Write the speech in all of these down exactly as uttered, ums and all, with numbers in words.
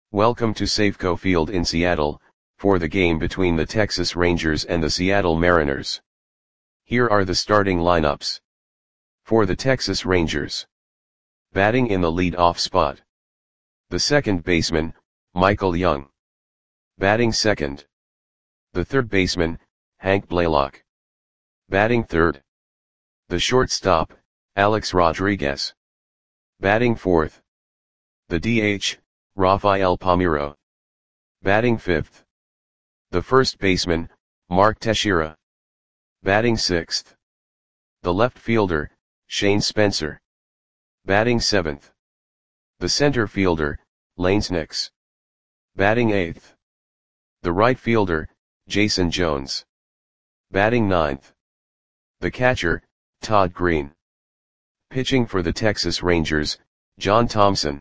Welcome to Safeco Field in Seattle, for the game between the Texas Rangers and the Seattle Mariners. Here are the starting lineups. For the Texas Rangers. Batting in the lead-off spot. The second baseman, Michael Young. Batting second. The third baseman, Hank Blaylock. Batting third. The shortstop, Alex Rodriguez. Batting fourth. The D H, Rafael Palmeiro. Batting fifth. The first baseman, Mark Teixeira. Batting sixth. The left fielder, Shane Spencer. Batting seventh. The center fielder, Lane Nix. Batting eighth. The right fielder, Jason Jones. Batting ninth. The catcher, Todd Green. Pitching for the Texas Rangers, John Thompson.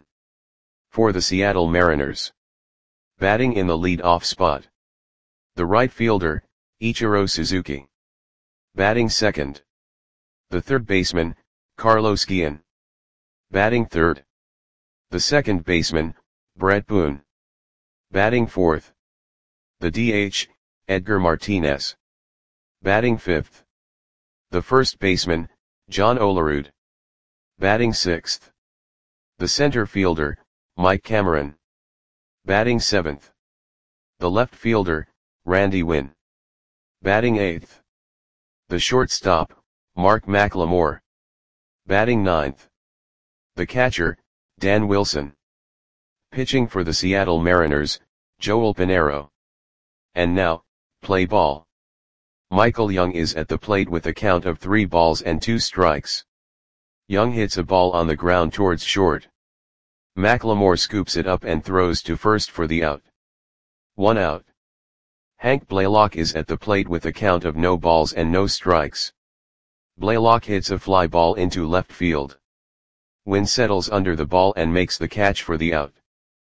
For the Seattle Mariners. Batting in the lead-off spot. The right fielder, Ichiro Suzuki. Batting second. The third baseman, Carlos Guillen. Batting third. The second baseman, Brett Boone. Batting fourth. The D H, Edgar Martinez. Batting fifth. The first baseman, John Olerud. Batting sixth. The center fielder, Mike Cameron. Batting seventh. The left fielder, Randy Winn. Batting eighth. The shortstop, Mark McLemore. Batting ninth. The catcher, Dan Wilson. Pitching for the Seattle Mariners, Joel Pinheiro. And now, play ball. Michael Young is at the plate with a count of three balls and two strikes. Young hits a ball on the ground towards short. McLemore scoops it up and throws to first for the out. One out. Hank Blaylock is at the plate with a count of no balls and no strikes. Blaylock hits a fly ball into left field. Winn settles under the ball and makes the catch for the out.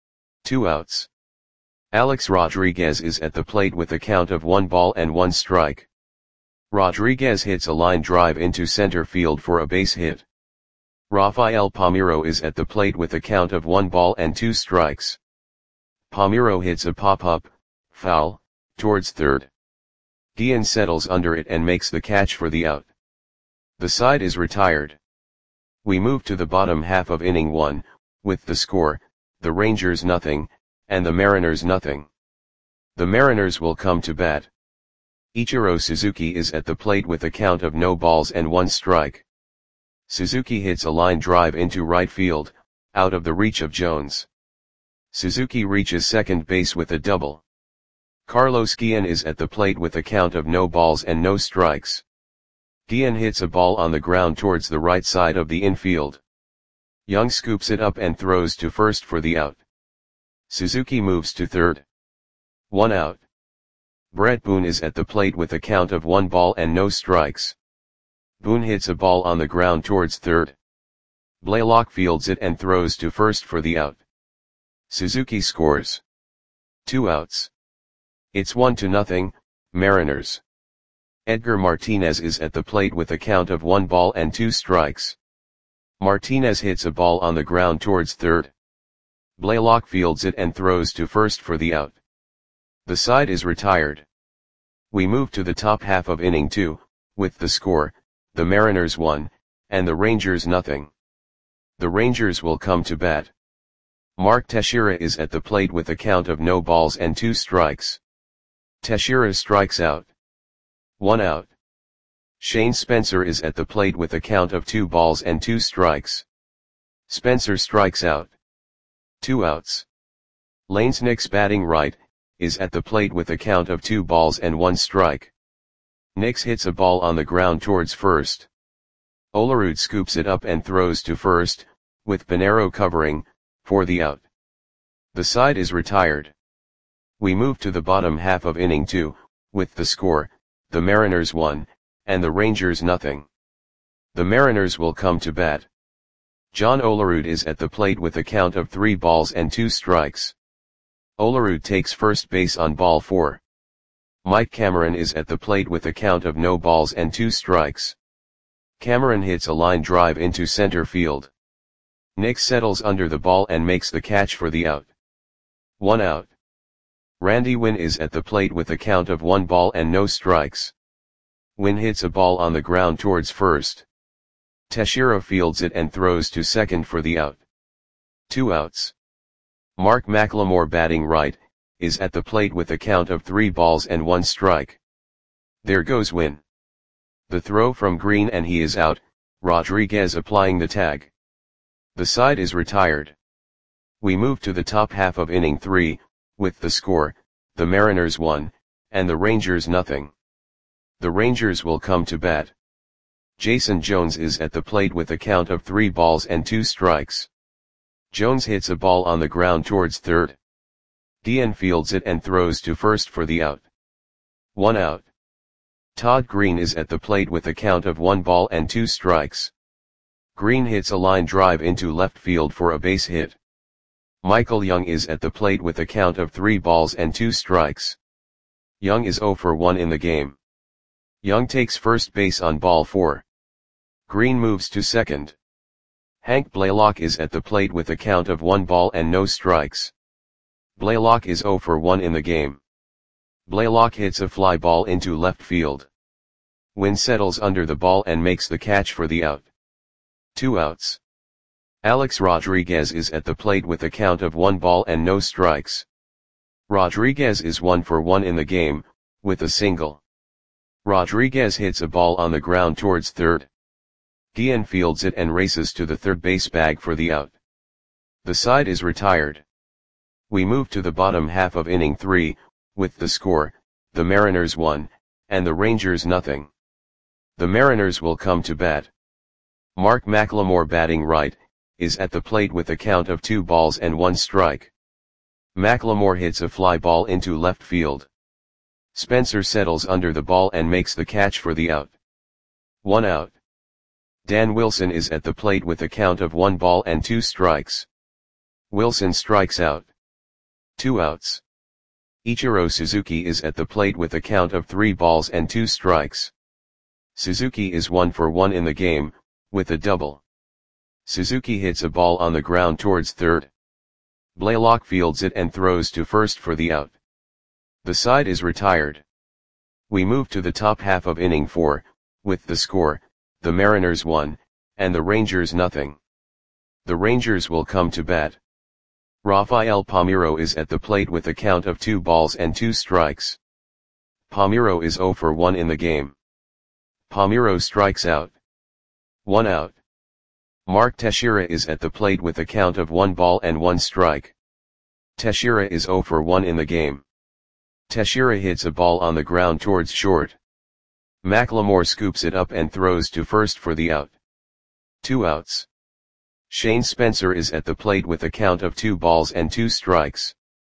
Two outs. Alex Rodriguez is at the plate with a count of one ball and one strike. Rodriguez hits a line drive into center field for a base hit. Rafael Palmeiro is at the plate with a count of one ball and two strikes. Palmeiro hits a pop-up, foul, towards third. Guillen settles under it and makes the catch for the out. The side is retired. We move to the bottom half of inning one, with the score, the Rangers nothing, and the Mariners nothing. The Mariners will come to bat. Ichiro Suzuki is at the plate with a count of no balls and one strike. Suzuki hits a line drive into right field, out of the reach of Jones. Suzuki reaches second base with a double. Carlos Guillen is at the plate with a count of no balls and no strikes. Guillen hits a ball on the ground towards the right side of the infield. Young scoops it up and throws to first for the out. Suzuki moves to third. One out. Brett Boone is at the plate with a count of one ball and no strikes. Boone hits a ball on the ground towards third. Blaylock fields it and throws to first for the out. Suzuki scores. Two outs. It's one to nothing, Mariners. Edgar Martinez is at the plate with a count of one ball and two strikes. Martinez hits a ball on the ground towards third. Blaylock fields it and throws to first for the out. The side is retired. We move to the top half of inning two, with the score, the Mariners one, and the Rangers nothing. The Rangers will come to bat. Mark Teixeira is at the plate with a count of no balls and two strikes. Teixeira strikes out. One out. Shane Spencer is at the plate with a count of two balls and two strikes. Spencer strikes out. Two outs. Lane Nix batting right, is at the plate with a count of two balls and one strike. Nix hits a ball on the ground towards first. Olerud scoops it up and throws to first, with Pinheiro covering, for the out. The side is retired. We move to the bottom half of inning two, with the score, the Mariners one, and the Rangers nothing. The Mariners will come to bat. John Olerud is at the plate with a count of three balls and two strikes. Olerud takes first base on ball four. Mike Cameron is at the plate with a count of no balls and two strikes. Cameron hits a line drive into center field. Nix settles under the ball and makes the catch for the out. One out. Randy Wynn is at the plate with a count of one ball and no strikes. Wynn hits a ball on the ground towards first. Teixeira fields it and throws to second for the out. Two outs. Mark McLemore, batting right, is at the plate with a count of three balls and one strike. There goes Wynn. The throw from Green and he is out, Rodriguez applying the tag. The side is retired. We move to the top half of inning three, with the score, the Mariners one, and the Rangers nothing. The Rangers will come to bat. Jason Jones is at the plate with a count of three balls and two strikes. Jones hits a ball on the ground towards third. Dean fields it and throws to first for the out. One out. Todd Green is at the plate with a count of one ball and two strikes. Green hits a line drive into left field for a base hit. Michael Young is at the plate with a count of three balls and two strikes. Young is oh for one in the game. Young takes first base on ball four. Green moves to second. Hank Blaylock is at the plate with a count of one ball and no strikes. Blaylock is oh for one in the game. Blaylock hits a fly ball into left field. Wynn settles under the ball and makes the catch for the out. Two outs. Alex Rodriguez is at the plate with a count of one ball and no strikes. Rodriguez is one for one in the game, with a single. Rodriguez hits a ball on the ground towards third. Dean fields it and races to the third base bag for the out. The side is retired. We move to the bottom half of inning three, with the score, the Mariners one, and the Rangers nothing. The Mariners will come to bat. Mark McLemore, batting right, is at the plate with a count of two balls and one strike. McLemore hits a fly ball into left field. Spencer settles under the ball and makes the catch for the out. One out. Dan Wilson is at the plate with a count of one ball and two strikes. Wilson strikes out. Two outs. Ichiro Suzuki is at the plate with a count of three balls and two strikes. Suzuki is one for one in the game, with a double. Suzuki hits a ball on the ground towards third. Blaylock fields it and throws to first for the out. The side is retired. We move to the top half of inning four, with the score, the Mariners one, and the Rangers nothing. The Rangers will come to bat. Rafael Palmeiro is at the plate with a count of two balls and two strikes. Palmeiro is oh for one in the game. Palmeiro strikes out. One out. Mark Teixeira is at the plate with a count of one ball and one strike. Teixeira is oh for one in the game. Teixeira hits a ball on the ground towards short. McLemore scoops it up and throws to first for the out. Two outs. Shane Spencer is at the plate with a count of two balls and two strikes.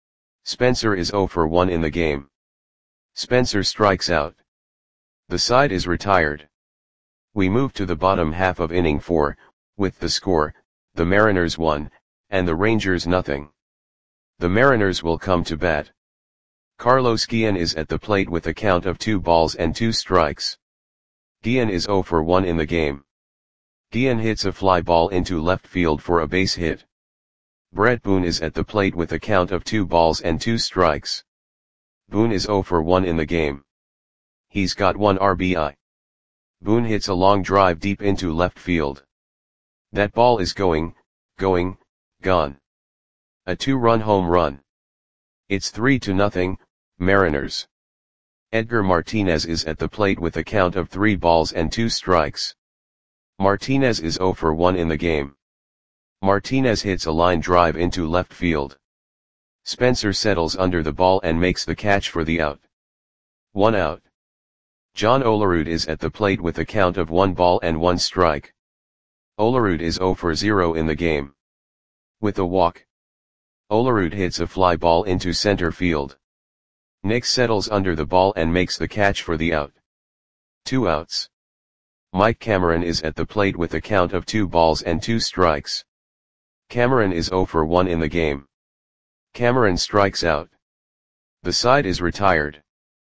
Spencer is oh for one in the game. Spencer strikes out. The side is retired. We move to the bottom half of inning four, with the score, the Mariners one, and the Rangers nothing. The Mariners will come to bat. Carlos Guillen is at the plate with a count of two balls and two strikes. Guillen is oh for one in the game. Guillen hits a fly ball into left field for a base hit. Brett Boone is at the plate with a count of two balls and two strikes. Boone is oh for one in the game. He's got one R B I. Boone hits a long drive deep into left field. That ball is going, going, gone. A two-run home run. It's three to nothing, Mariners. Edgar Martinez is at the plate with a count of three balls and two strikes. Martinez is oh for one in the game. Martinez hits a line drive into left field. Spencer settles under the ball and makes the catch for the out. One out. John Olerud is at the plate with a count of one ball and one strike. Olerud is oh for zero in the game. With a walk. Olerud hits a fly ball into center field. Nick settles under the ball and makes the catch for the out. Two outs. Mike Cameron is at the plate with a count of two balls and two strikes. Cameron is oh for one in the game. Cameron strikes out. The side is retired.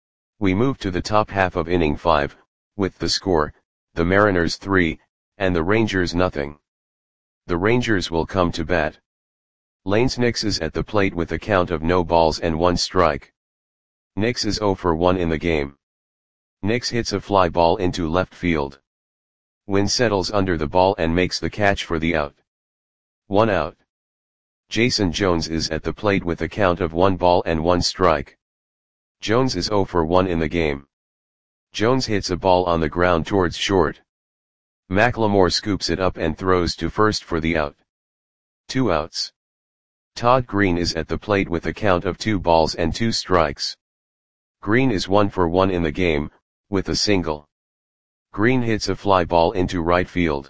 We move to the top half of inning five, with the score, the Mariners three, and the Rangers nothing. The Rangers will come to bat. Lanes Nix is at the plate with a count of no balls and one strike. Nix is zero for one in the game. Nix hits a fly ball into left field. Wynn settles under the ball and makes the catch for the out. One out. Jason Jones is at the plate with a count of one ball and one strike. Jones is zero for one in the game. Jones hits a ball on the ground towards short. McLemore scoops it up and throws to first for the out. Two outs. Todd Green is at the plate with a count of two balls and two strikes. Green is one for one in the game, with a single. Green hits a fly ball into right field.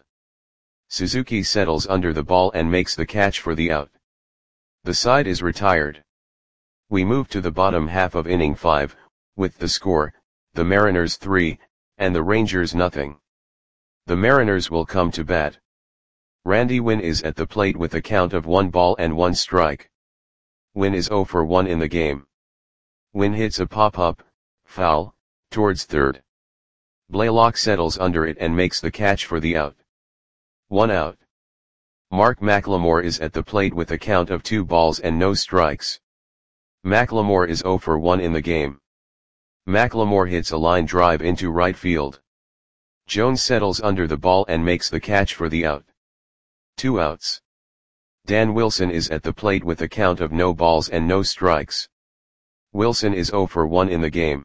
Suzuki settles under the ball and makes the catch for the out. The side is retired. We move to the bottom half of inning five, with the score, the Mariners three, and the Rangers nothing. The Mariners will come to bat. Randy Wynn is at the plate with a count of one ball and one strike. Wynn is zero for one in the game. Wynn hits a pop-up, foul, towards third. Blaylock settles under it and makes the catch for the out. One out. Mark McLemore is at the plate with a count of two balls and no strikes. McLemore is zero for one in the game. McLemore hits a line drive into right field. Jones settles under the ball and makes the catch for the out. Two outs. Dan Wilson is at the plate with a count of no balls and no strikes. Wilson is zero for one in the game.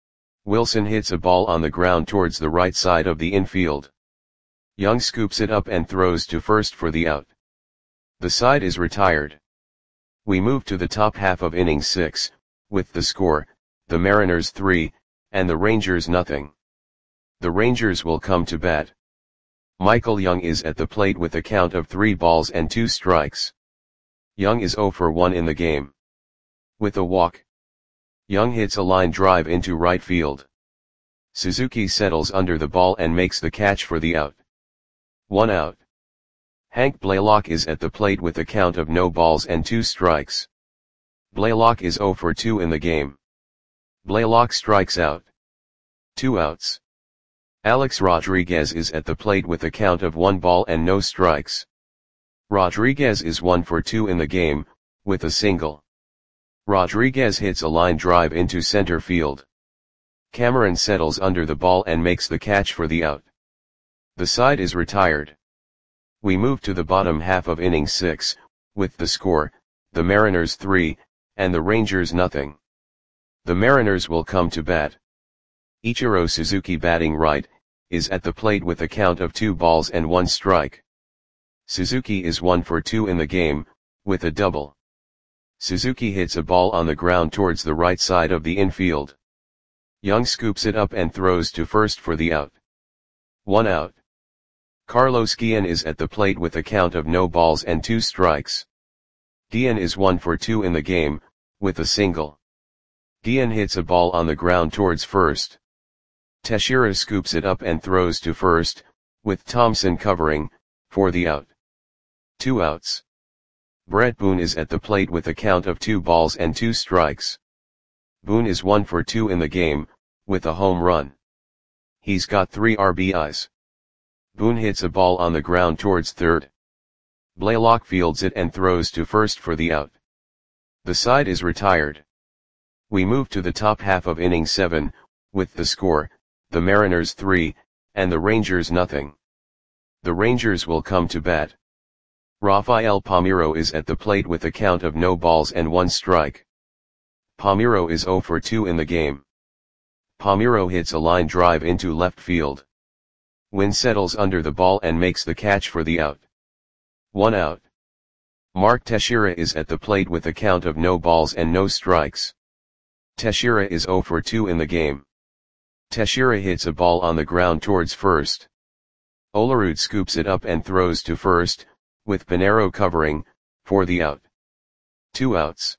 Wilson hits a ball on the ground towards the right side of the infield. Young scoops it up and throws to first for the out. The side is retired. We move to the top half of inning six, with the score, the Mariners three, and the Rangers nothing. The Rangers will come to bat. Michael Young is at the plate with a count of three balls and two strikes. Young is zero for one in the game. With a walk. Young hits a line drive into right field. Suzuki settles under the ball and makes the catch for the out. One out. Hank Blaylock is at the plate with a count of no balls and two strikes. Blaylock is zero for two in the game. Blaylock strikes out. Two outs. Alex Rodriguez is at the plate with a count of one ball and no strikes. Rodriguez is one for two in the game, with a single. Rodriguez hits a line drive into center field. Cameron settles under the ball and makes the catch for the out. The side is retired. We move to the bottom half of inning six, with the score, the Mariners three, and the Rangers nothing. The Mariners will come to bat. Ichiro Suzuki, batting right, is at the plate with a count of two balls and one strike. Suzuki is one for two in the game, with a double. Suzuki hits a ball on the ground towards the right side of the infield. Young scoops it up and throws to first for the out. One out. Carlos Guillen is at the plate with a count of no balls and two strikes. Guillen is one for two in the game, with a single. Guillen hits a ball on the ground towards first. Teixeira scoops it up and throws to first, with Thompson covering, for the out. Two outs. Brett Boone is at the plate with a count of two balls and two strikes. Boone is one for two in the game, with a home run. He's got three R B Is. Boone hits a ball on the ground towards third. Blaylock fields it and throws to first for the out. The side is retired. We move to the top half of inning seven, with the score, the Mariners three, and the Rangers nothing. The Rangers will come to bat. Rafael Palmeiro is at the plate with a count of no balls and one strike. Palmeiro is zero for two in the game. Palmeiro hits a line drive into left field. Wynn settles under the ball and makes the catch for the out. One out. Mark Teixeira is at the plate with a count of no balls and no strikes. Teixeira is zero for two in the game. Teixeira hits a ball on the ground towards first. Olerud scoops it up and throws to first, with Pinero covering, for the out. Two outs.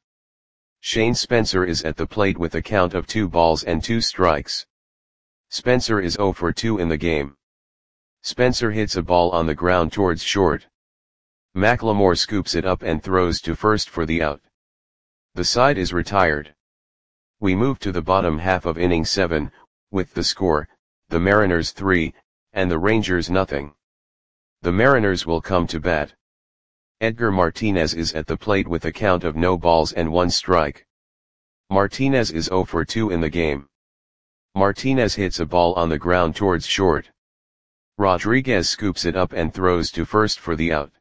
Shane Spencer is at the plate with a count of two balls and two strikes. Spencer is zero for two in the game. Spencer hits a ball on the ground towards short. McLemore scoops it up and throws to first for the out. The side is retired. We move to the bottom half of inning seven, with the score, the Mariners three, and the Rangers nothing. The Mariners will come to bat. Edgar Martinez is at the plate with a count of no balls and one strike. Martinez is zero for two in the game. Martinez hits a ball on the ground towards short. Rodriguez scoops it up and throws to first for the out.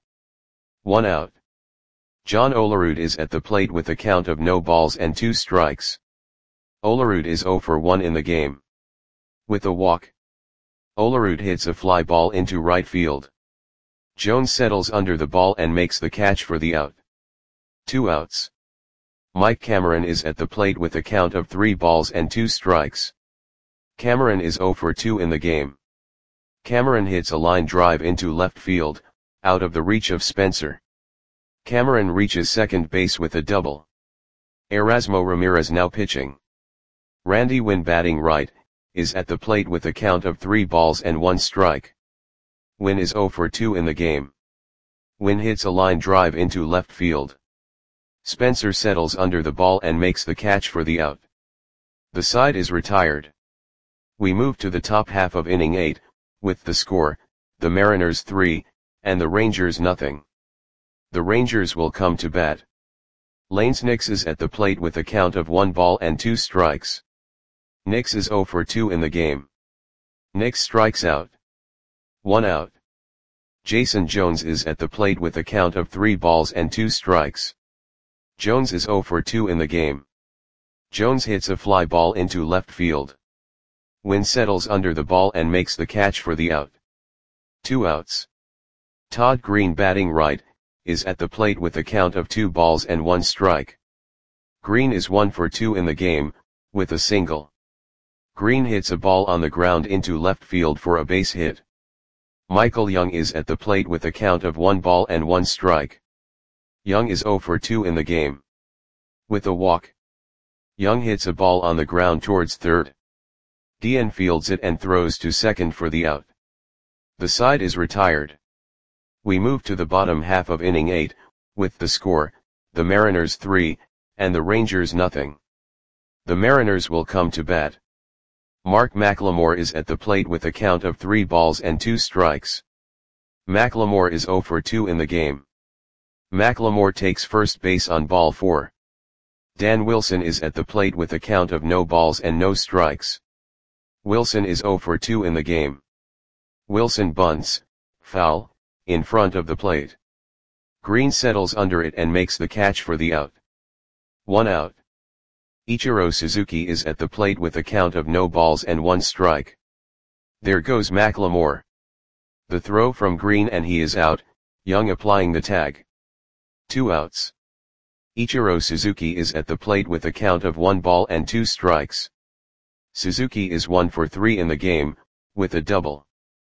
One out. John Olerud is at the plate with a count of no balls and two strikes. Olerud is zero for one in the game. With a walk, Olerud hits a fly ball into right field. Jones settles under the ball and makes the catch for the out. Two outs. Mike Cameron is at the plate with a count of three balls and two strikes. Cameron is zero for two in the game. Cameron hits a line drive into left field, out of the reach of Spencer. Cameron reaches second base with a double. Erasmo Ramirez now pitching. Randy Winn batting right, is at the plate with a count of three balls and one strike. Winn is zero for two in the game. Winn hits a line drive into left field. Spencer settles under the ball and makes the catch for the out. The side is retired. We move to the top half of inning eight, with the score, the Mariners three, and the Rangers nothing. The Rangers will come to bat. Lanes Nix is at the plate with a count of one ball and two strikes. Nix is zero for two in the game. Nix strikes out. One out. Jason Jones is at the plate with a count of three balls and two strikes. Jones is zero for two in the game. Jones hits a fly ball into left field. Winn settles under the ball and makes the catch for the out. Two outs. Todd Green batting right, is at the plate with a count of two balls and one strike. Green is one for two in the game, with a single. Green hits a ball on the ground into left field for a base hit. Michael Young is at the plate with a count of one ball and one strike. Young is zero for two in the game. With a walk, Young hits a ball on the ground towards third. Dean fields it and throws to second for the out. The side is retired. We move to the bottom half of inning eight, with the score, the Mariners three, and the Rangers nothing. The Mariners will come to bat. Mark McLemore is at the plate with a count of three balls and two strikes. McLemore is zero for two in the game. McLemore takes first base on ball four. Dan Wilson is at the plate with a count of no balls and no strikes. Wilson is zero for two in the game. Wilson bunts, foul, in front of the plate. Green settles under it and makes the catch for the out. One out. Ichiro Suzuki is at the plate with a count of no balls and one strike. There goes McLemore. The throw from Green and he is out, Young applying the tag. Two outs. Ichiro Suzuki is at the plate with a count of one ball and two strikes. Suzuki is one for three in the game, with a double.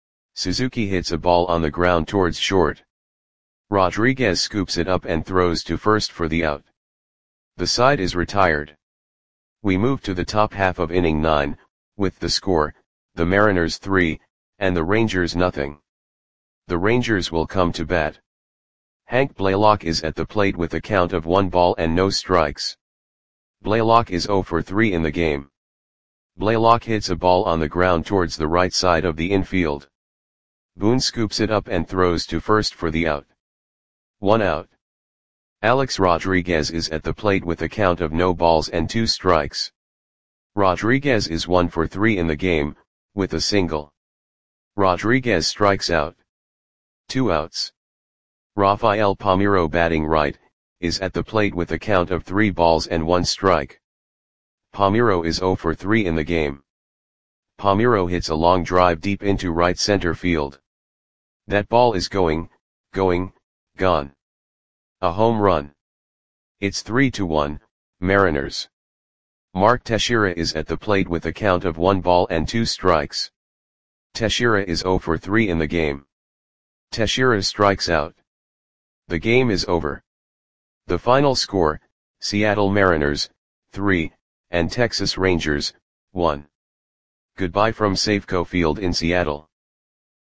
Suzuki hits a ball on the ground towards short. Rodriguez scoops it up and throws to first for the out. The side is retired. We move to the top half of inning nine, with the score, the Mariners three, and the Rangers nothing. The Rangers will come to bat. Hank Blaylock is at the plate with a count of one ball and no strikes. Blaylock is zero for three in the game. Blaylock hits a ball on the ground towards the right side of the infield. Boone scoops it up and throws to first for the out. One out. Alex Rodriguez is at the plate with a count of no balls and two strikes. Rodriguez is one for three in the game, with a single. Rodriguez strikes out. Two outs. Rafael Palmeiro batting right, is at the plate with a count of three balls and one strike. Palmeiro is zero for three in the game. Palmeiro hits a long drive deep into right center field. That ball is going, going, gone. A home run. It's three to one, Mariners. Mark Teixeira is at the plate with a count of one ball and two strikes. Teixeira is zero for three in the game. Teixeira strikes out. The game is over. The final score, Seattle Mariners, three, and Texas Rangers, one. Goodbye from Safeco Field in Seattle.